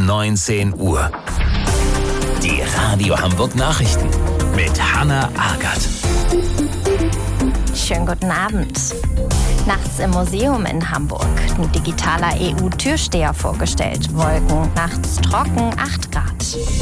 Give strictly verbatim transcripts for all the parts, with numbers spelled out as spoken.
neunzehn Uhr. Die Radio Hamburg Nachrichten mit Hanna Argert. Schönen guten Abend. Nachts im Museum in Hamburg. Ein digitaler E U-Türsteher vorgestellt. Wolken, nachts trocken, acht Grad.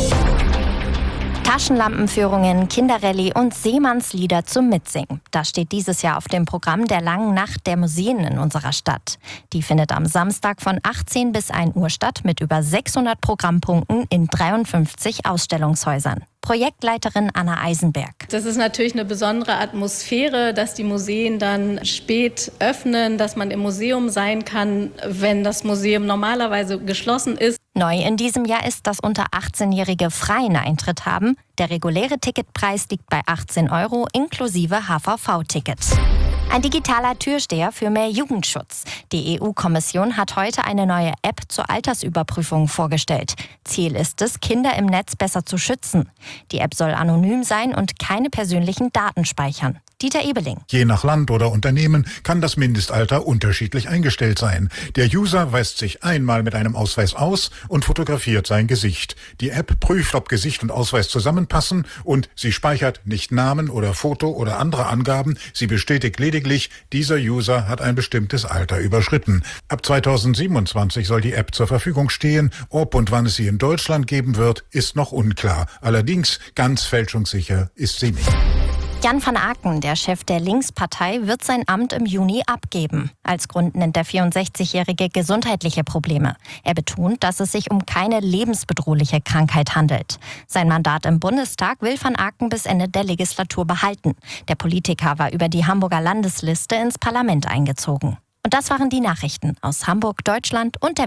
Taschenlampenführungen, Kinderrallye und Seemannslieder zum Mitsingen. Das steht dieses Jahr auf dem Programm der langen Nacht der Museen in unserer Stadt. Die findet am Samstag von achtzehn bis ein Uhr statt mit über sechshundert Programmpunkten in dreiundfünfzig Ausstellungshäusern. Projektleiterin Anna Eisenberg. Das ist natürlich eine besondere Atmosphäre, dass die Museen dann spät öffnen, dass man im Museum sein kann, wenn das Museum normalerweise geschlossen ist. Neu in diesem Jahr ist, dass unter achtzehnjährige freien Eintritt haben. Der reguläre Ticketpreis liegt bei achtzehn Euro inklusive H V V-Ticket. Ein digitaler Türsteher für mehr Jugendschutz. Die E U-Kommission hat heute eine neue App zur Altersüberprüfung vorgestellt. Ziel ist es, Kinder im Netz besser zu schützen. Die App soll anonym sein und keine persönlichen Daten speichern. Dieter Ebeling. Je nach Land oder Unternehmen kann das Mindestalter unterschiedlich eingestellt sein. Der User weist sich einmal mit einem Ausweis aus und fotografiert sein Gesicht. Die App prüft, ob Gesicht und Ausweis zusammenpassen und sie speichert nicht Namen oder Foto oder andere Angaben. Sie bestätigt lediglich, dieser User hat ein bestimmtes Alter überschritten. Ab zweitausendsiebenundzwanzig soll die App zur Verfügung stehen. Ob und wann es sie in Deutschland geben wird, ist noch unklar. Allerdings ganz fälschungssicher ist sie nicht. Jan van Aken, der Chef der Linkspartei, wird sein Amt im Juni abgeben. Als Grund nennt der vierundsechzigjährige gesundheitliche Probleme. Er betont, dass es sich um keine lebensbedrohliche Krankheit handelt. Sein Mandat im Bundestag will van Aken bis Ende der Legislatur behalten. Der Politiker war über die Hamburger Landesliste ins Parlament eingezogen. Und das waren die Nachrichten aus Hamburg, Deutschland und der